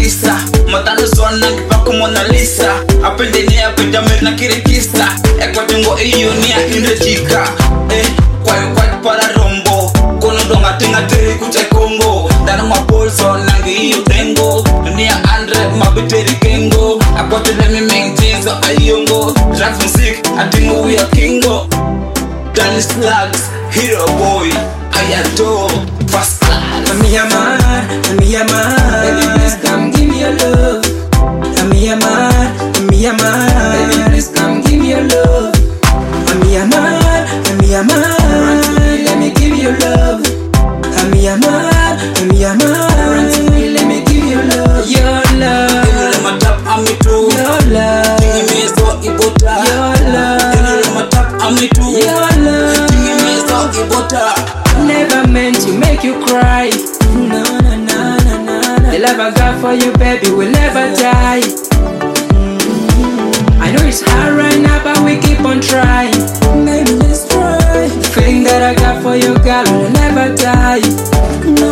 kisa matano zona kipako Mona Lisa apende ni apenda na kirikista ekwa tungo iyo ni indejika kwa para rombo kono donga tinga teri kuche Kongo dana mapolso nangi iyo tengo ni andre mabiteri kengo akwa tele mi mengtizo ayongo Drax music atingo we a kingo Danny Slugs hero boy ayato fast class Amiyama, baby please come give me your love. Amiyama, baby please come give me your love. Amiyama, let me give you love. Amiyama, let me give you love. Your love, Enule matap amitu your love, Tingimezo ibota your love, Enule matap amitu your love. Tingimezo ibota Never meant to make you cry. No. The love I got for you, baby, will never die. I know it's hard right now, but we keep on trying. Maybe let's try. The feeling that I got for you, girl, will never die. No.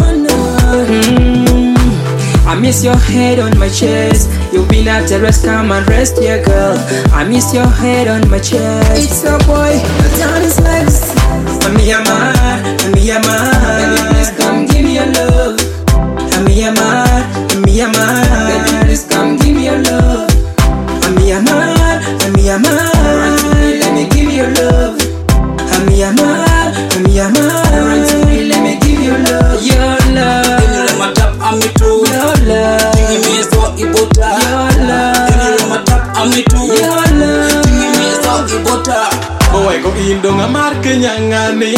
I miss your head on my chest. You've been at the rest, come and rest here, girl. I miss your head on my chest. It's a boy, Danny Slugs. Amiyama, baby please come give me your love. Amiyama, baby please come give me your love. Amiyama, let me give you love. Amiyama, let me give you love. Your love, Enule matap amitu your love, Tingimezo ibota your love, Enule matap amitu your love. Tingimezo ibota Boy ko indonga mar kenyangani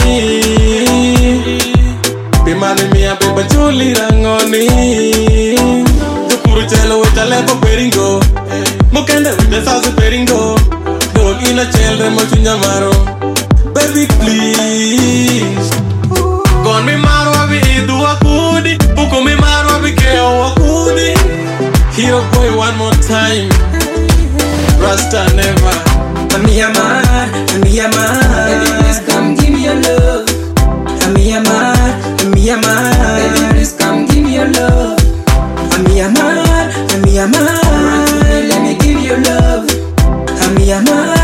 Bimane miya beba juli rangoni Dukuru chelo weta lebo peringo Mukende weta sasu peringo Dog ina chelde mo chunya maro Baby please Kon mi maro wabi idu wakudi Buko mi maro wabi keo wakudi Hero boy one more time Rasta never Amiyama, baby please come give me your love. Amiyama, baby please come give me your love. Amiyama, let me give you love. Amiyama,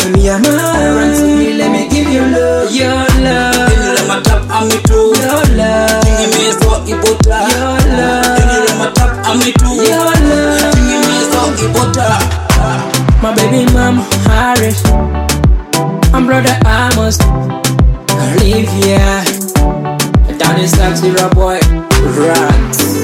let me give you love. Your love, Enule matap amitu your love, Tingimezo ibota your love, Enule matap amitu your love. Tingimezo ibota My baby mom, Harris. I'm brother Amos. Olivia. Danny Slugs, hero boy. Rocks.